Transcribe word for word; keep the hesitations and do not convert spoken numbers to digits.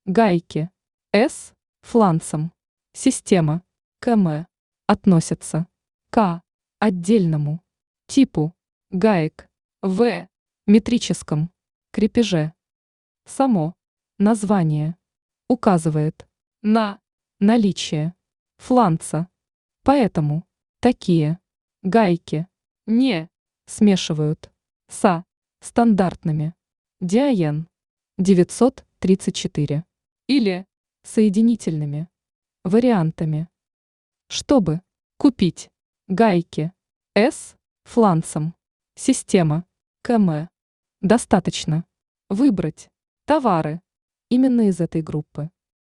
гайки, С фланцем, система, КМ, относятся к отдельному типу гаек, В метрическом крепеже. Само название указывает на наличие фланца, поэтому такие гайки не смешивают со стандартными диаен девятьсот тридцать четыре или соединительными вариантами. Чтобы купить гайки С фланцем, система КМ, достаточно выбрать товары именно из этой группы.